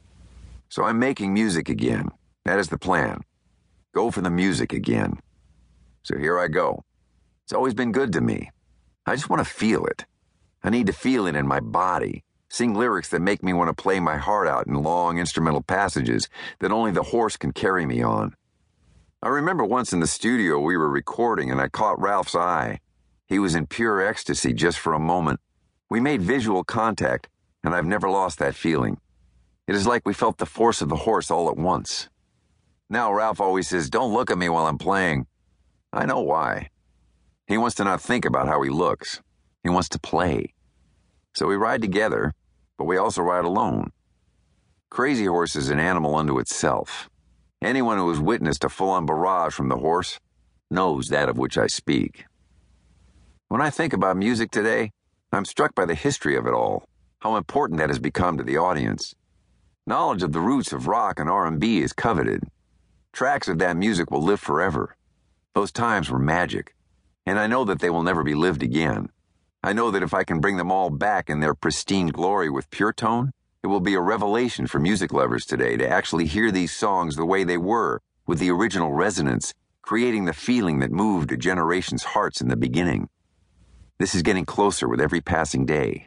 [SPEAKER 7] So I'm making music again. That is the plan. Go for the music again. So here I go. It's always been good to me. I just want to feel it. I need to feel it in my body. Sing lyrics that make me want to play my heart out in long instrumental passages that only the horse can carry me on. I remember once in the studio we were recording and I caught Ralph's eye. He was in pure ecstasy just for a moment. We made visual contact, and I've never lost that feeling. It is like we felt the force of the horse all at once. Now Ralph always says, "Don't look at me while I'm playing." I know why. He wants to not think about how he looks. He wants to play. So we ride together, but we also ride alone. Crazy Horse is an animal unto itself. Anyone who has witnessed a full-on barrage from the horse knows that of which I speak. When I think about music today, I'm struck by the history of it all. how important that has become to the audience. Knowledge of the roots of rock and R&B is coveted. Tracks of that music will live forever. Those times were magic, and I know that they will never be lived again. I know that if I can bring them all back in their pristine glory with Pure Tone, it will be a revelation for music lovers today to actually hear these songs the way they were, with the original resonance, creating the feeling that moved a generation's hearts in the beginning. This is getting closer with every passing day.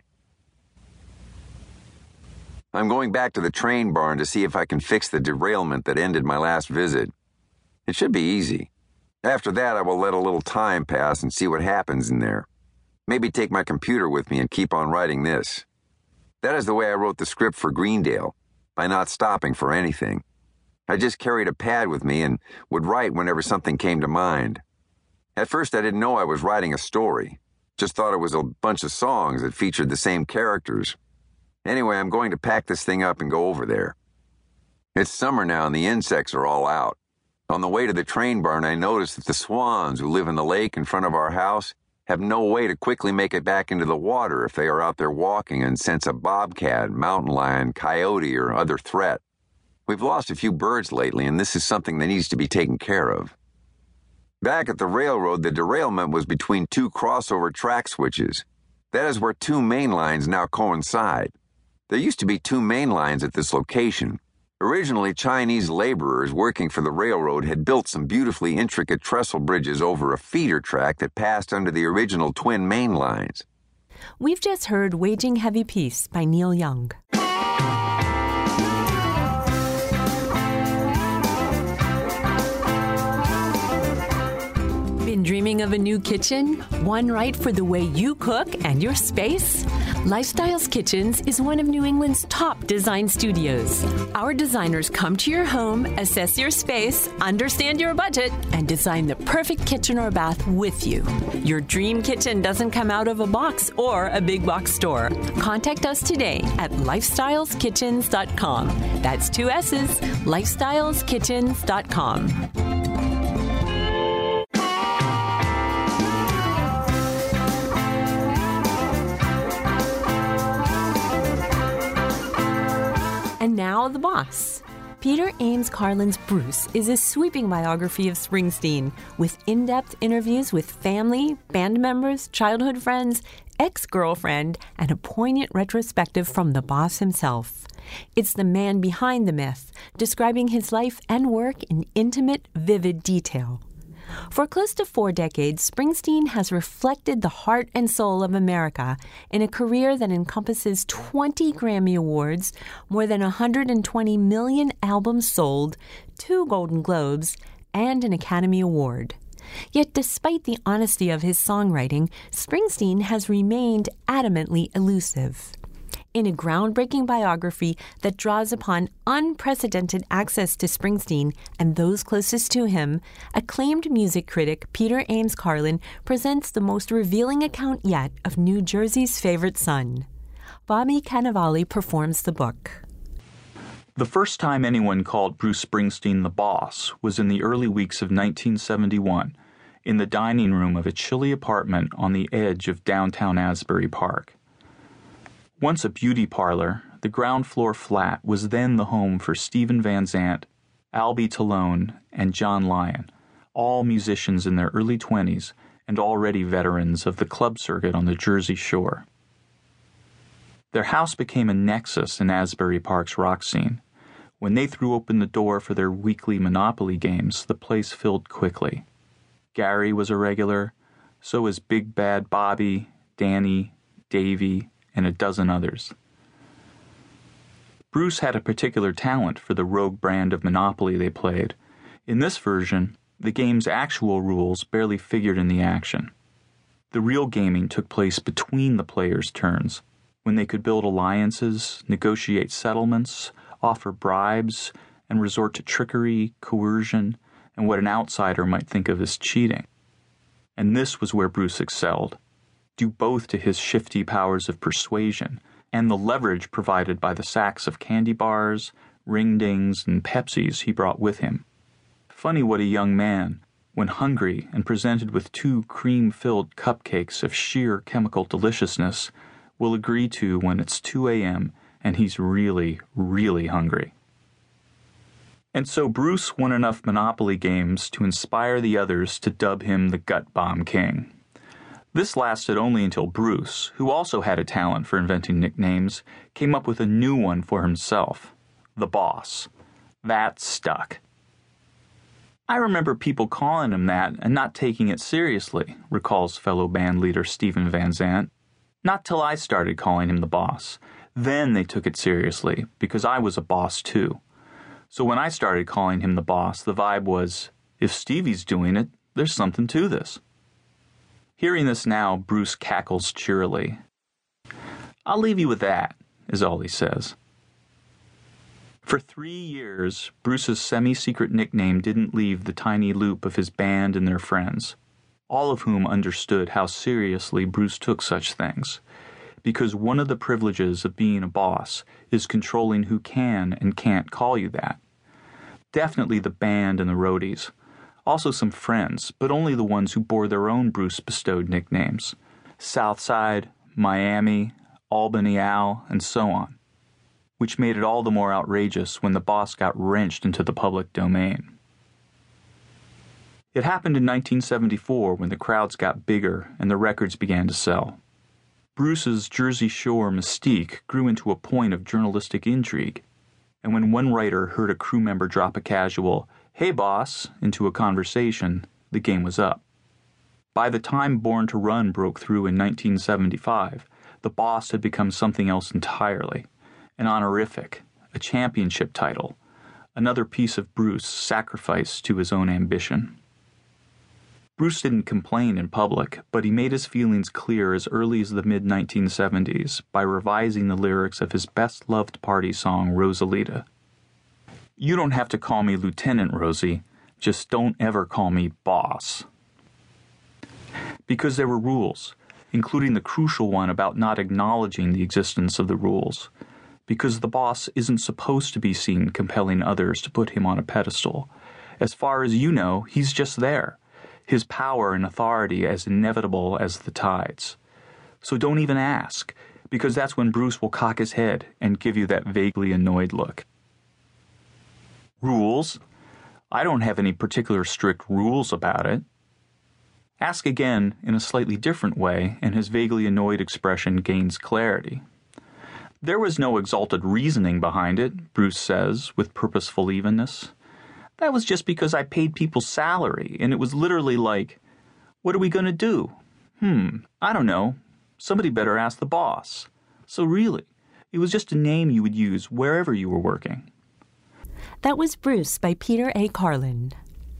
[SPEAKER 7] I'm going back to the train barn to see if I can fix the derailment that ended my last visit. It should be easy. After that, I will let a little time pass and see what happens in there. Maybe take my computer with me and keep on writing this. That is the way I wrote the script for Greendale, by not stopping for anything. I just carried a pad with me and would write whenever something came to mind. At first, I didn't know I was writing a story. Just thought it was a bunch of songs that featured the same characters. Anyway, I'm going to pack this thing up and go over there. It's summer now and the insects are all out. On the way to the train barn, I noticed that the swans who live in the lake in front of our house have no way to quickly make it back into the water if they are out there walking and sense a bobcat, mountain lion, coyote, or other threat. We've lost a few birds lately, and this is something that needs to be taken care of. Back at the railroad, the derailment was between two crossover track switches. That is where two main lines now coincide. There used to be two main lines at this location. Originally, Chinese laborers working for the railroad had built some beautifully intricate trestle bridges over a feeder track that passed under the original twin main lines.
[SPEAKER 1] We've just heard Waging Heavy Peace by Neil Young. Been dreaming of a new kitchen? One right for the way you cook and your space? Lifestyles Kitchens is one of New England's top design studios. Our designers come to your home, assess your space, understand your budget, and design the perfect kitchen or bath with you. Your dream kitchen doesn't come out of a box or a big box store. Contact us today at lifestyleskitchens.com. That's 2 S's, lifestyleskitchens.com. And now The Boss. Peter Ames Carlin's Bruce is a sweeping biography of Springsteen, with in-depth interviews with family, band members, childhood friends, ex-girlfriend, and a poignant retrospective from the boss himself. It's the man behind the myth, describing his life and work in intimate, vivid detail. For close to 4 decades, Springsteen has reflected the heart and soul of America in a career that encompasses 20 Grammy Awards, more than 120 million albums sold, 2 Golden Globes, and an Academy Award. Yet despite the honesty of his songwriting, Springsteen has remained adamantly elusive. In a groundbreaking biography that draws upon unprecedented access to Springsteen and those closest to him, acclaimed music critic Peter Ames Carlin presents the most revealing account yet of New Jersey's favorite son. Bobby Cannavale performs the book.
[SPEAKER 8] The first time anyone called Bruce Springsteen the boss was in the early weeks of 1971, in the dining room of a chilly apartment on the edge of downtown Asbury Park. Once a beauty parlor, the ground floor flat was then the home for Stephen Van Zandt, Albie Talone, and John Lyon, all musicians in their early 20s and already veterans of the club circuit on the Jersey Shore. Their house became a nexus in Asbury Park's rock scene. When they threw open the door for their weekly Monopoly games, the place filled quickly. Gary was a regular, so was Big Bad Bobby, Danny, Davy, and a dozen others. Bruce had a particular talent for the rogue brand of Monopoly they played. In this version, the game's actual rules barely figured in the action. The real gaming took place between the players' turns, when they could build alliances, negotiate settlements, offer bribes, and resort to trickery, coercion, and what an outsider might think of as cheating. And this was where Bruce excelled, due both to his shifty powers of persuasion and the leverage provided by the sacks of candy bars, ring-dings, and Pepsis he brought with him. Funny what a young man, when hungry and presented with 2 cream-filled cupcakes of sheer chemical deliciousness, will agree to when it's 2 a.m. and he's really, really hungry. And so Bruce won enough Monopoly games to inspire the others to dub him the Gut Bomb King. This lasted only until Bruce, who also had a talent for inventing nicknames, came up with a new one for himself, the Boss. That stuck. I remember people calling him that and not taking it seriously, recalls fellow band leader Steven Van Zandt. Not till I started calling him the Boss. Then they took it seriously, because I was a boss too. So when I started calling him the Boss, the vibe was, if Stevie's doing it, there's something to this. Hearing this now, Bruce cackles cheerily. I'll leave you with that, is all he says. For 3 years, Bruce's semi-secret nickname didn't leave the tiny loop of his band and their friends, all of whom understood how seriously Bruce took such things, because one of the privileges of being a boss is controlling who can and can't call you that. Definitely the band and the roadies. Also some friends, but only the ones who bore their own Bruce-bestowed nicknames. Southside, Miami, Albany Al, and so on. Which made it all the more outrageous when the Boss got wrenched into the public domain. It happened in 1974 when the crowds got bigger and the records began to sell. Bruce's Jersey Shore mystique grew into a point of journalistic intrigue, and when one writer heard a crew member drop a casual, "Hey boss," into a conversation, the game was up. By the time Born to Run broke through in 1975, the Boss had become something else entirely, an honorific, a championship title, another piece of Bruce sacrificed to his own ambition. Bruce didn't complain in public, but he made his feelings clear as early as the mid-1970s by revising the lyrics of his best-loved party song, Rosalita. You don't have to call me Lieutenant Rosie, just don't ever call me Boss. Because there were rules, including the crucial one about not acknowledging the existence of the rules, because the Boss isn't supposed to be seen compelling others to put him on a pedestal. As far as you know, he's just there. His power and authority as inevitable as the tides. So don't even ask, because that's when Bruce will cock his head and give you that vaguely annoyed look. Rules? I don't have any particular strict rules about it. Ask again in a slightly different way, and his vaguely annoyed expression gains clarity. There was no exalted reasoning behind it, Bruce says, with purposeful evenness. That was just because I paid people's salary, and it was literally like, what are we going to do? I don't know. Somebody better ask the boss. So really, it was just a name you would use wherever you were working.
[SPEAKER 1] That was Bruce by Peter A. Carlin.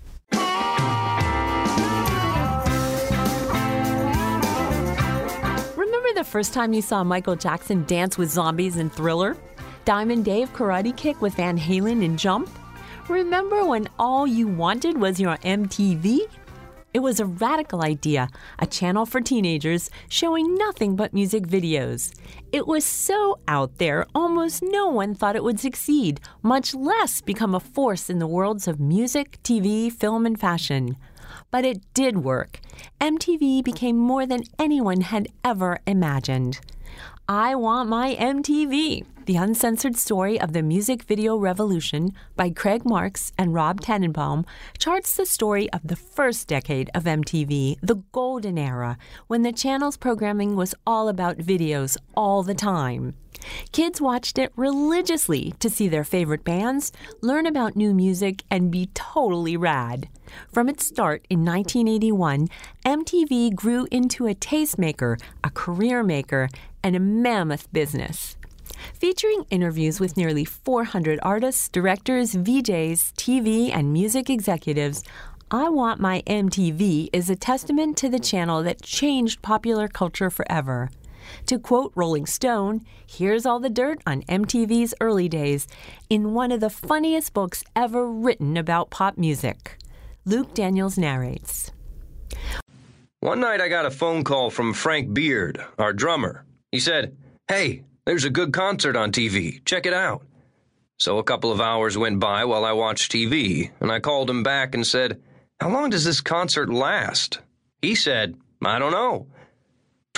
[SPEAKER 1] Remember the first time you saw Michael Jackson dance with zombies in Thriller? Diamond Dave Karate Kick with Van Halen in Jump? Remember when all you wanted was your MTV? It was a radical idea, a channel for teenagers showing nothing but music videos. It was so out there, almost no one thought it would succeed, much less become a force in the worlds of music, TV, film, and fashion. But it did work. MTV became more than anyone had ever imagined. I Want My MTV, the uncensored story of the music video revolution by Craig Marks and Rob Tannenbaum, charts the story of the first decade of MTV, the golden era, when the channel's programming was all about videos all the time. Kids watched it religiously to see their favorite bands, learn about new music, and be totally rad. From its start in 1981, MTV grew into a tastemaker, a career maker, and a mammoth business. Featuring interviews with nearly 400 artists, directors, VJs, TV, and music executives, I Want My MTV is a testament to the channel that changed popular culture forever. To quote Rolling Stone, here's all the dirt on MTV's early days in one of the funniest books ever written about pop music. Luke Daniels narrates.
[SPEAKER 9] One night I got a phone call from Frank Beard, our drummer. He said, "Hey, there's a good concert on TV. Check it out." So a couple of hours went by while I watched TV, and I called him back and said, "How long does this concert last?" He said, "I don't know."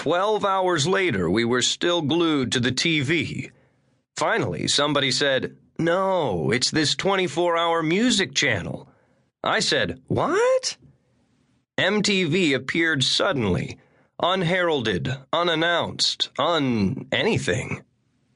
[SPEAKER 9] 12 hours later, we were still glued to the TV. Finally, somebody said, "No, it's this 24-hour music channel." I said, "What?" MTV appeared suddenly, unheralded, unannounced, anything.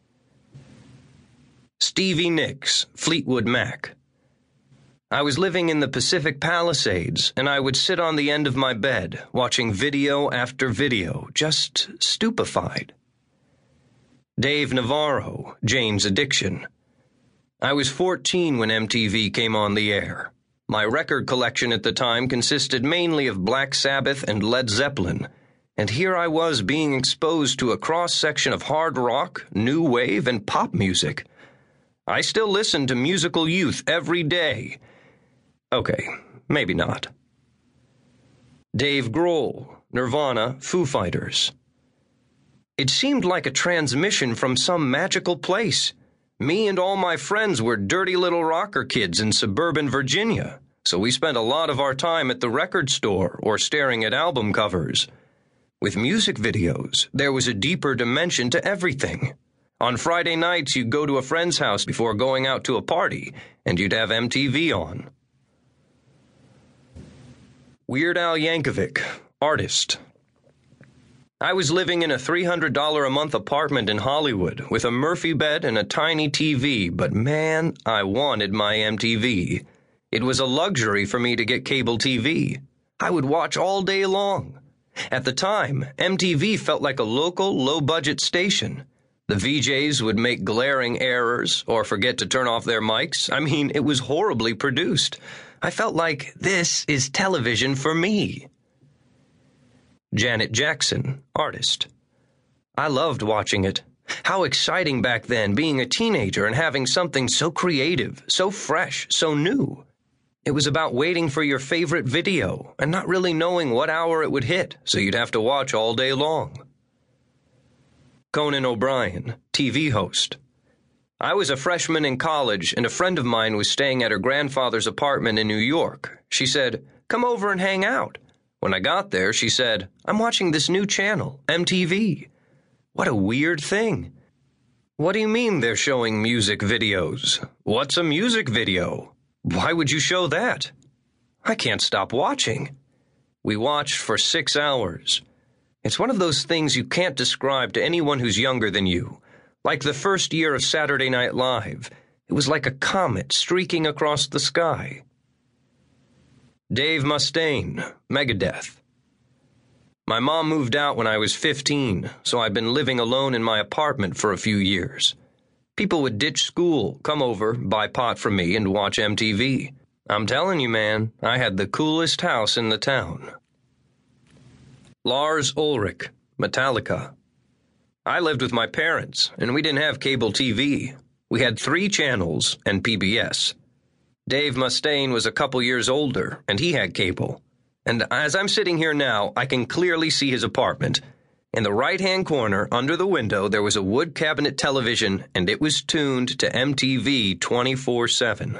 [SPEAKER 9] Stevie Nicks, Fleetwood Mac. I was living in the Pacific Palisades, and I would sit on the end of my bed, watching video after video, just stupefied. Dave Navarro, Jane's Addiction. I was 14 when MTV came on the air. My record collection at the time consisted mainly of Black Sabbath and Led Zeppelin, and here I was being exposed to a cross-section of hard rock, new wave, and pop music. I still listen to Musical Youth every day. Okay, maybe not. Dave Grohl, Nirvana, Foo Fighters. It seemed like a transmission from some magical place. Me and all my friends were dirty little rocker kids in suburban Virginia, so we spent a lot of our time at the record store or staring at album covers. With music videos, there was a deeper dimension to everything. On Friday nights, you'd go to a friend's house before going out to a party, and you'd have MTV on. Weird Al Yankovic, artist. I was living in a $300 a month apartment in Hollywood with a Murphy bed and a tiny TV, but man, I wanted my MTV. It was a luxury for me to get cable TV. I would watch all day long. At the time, MTV felt like a local, low-budget station. The VJs would make glaring errors or forget to turn off their mics. I mean, it was horribly produced. I felt like this is television for me. Janet Jackson, artist. I loved watching it. How exciting back then, being a teenager and having something so creative, so fresh, so new. It was about waiting for your favorite video and not really knowing what hour it would hit, so you'd have to watch all day long. Conan O'Brien, TV host. I was a freshman in college, and a friend of mine was staying at her grandfather's apartment in New York. She said, "Come over and hang out." When I got there, she said, "I'm watching this new channel, MTV." What a weird thing. What do you mean they're showing music videos? What's a music video? Why would you show that? I can't stop watching. We watched for 6 hours. It's one of those things you can't describe to anyone who's younger than you. Like the first year of Saturday Night Live, it was like a comet streaking across the sky. Dave Mustaine, Megadeth. My mom moved out when I was 15, so I'd been living alone in my apartment for a few years. People would ditch school, come over, buy pot from me, and watch MTV. I'm telling you, man, I had the coolest house in the town. Lars Ulrich, Metallica. I lived with my parents, and we didn't have cable TV. We had 3 channels and PBS. Dave Mustaine was a couple years older, and he had cable. And as I'm sitting here now, I can clearly see his apartment. In the right-hand corner, under the window, there was a wood cabinet television, and it was tuned to MTV 24/7.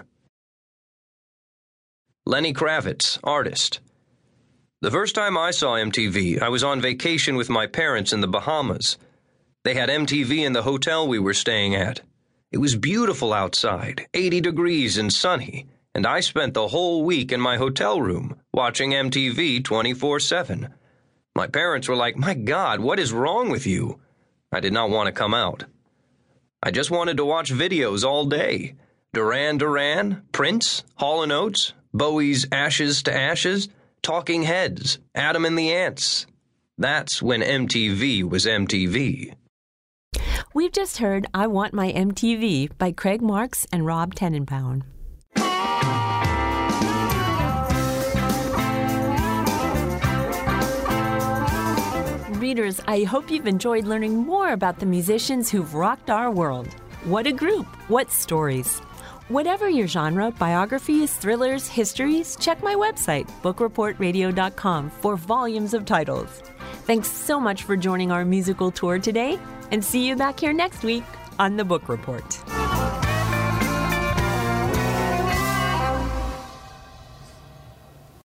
[SPEAKER 9] Lenny Kravitz, artist. The first time I saw MTV, I was on vacation with my parents in the Bahamas. They had MTV in the hotel we were staying at. It was beautiful outside, 80 degrees and sunny, and I spent the whole week in my hotel room watching MTV 24/7. My parents were like, "My God, what is wrong with you?" I did not want to come out. I just wanted to watch videos all day. Duran Duran, Prince, Hall & Oates, Bowie's Ashes to Ashes, Talking Heads, Adam and the Ants. That's when MTV was MTV.
[SPEAKER 1] We've just heard I Want My MTV by Craig Marks and Rob Tenenbaum. Readers, I hope you've enjoyed learning more about the musicians who've rocked our world. What a group! What stories! Whatever your genre, biographies, thrillers, histories, check my website, bookreportradio.com, for volumes of titles. Thanks so much for joining our musical tour today, and see you back here next week on The Book Report.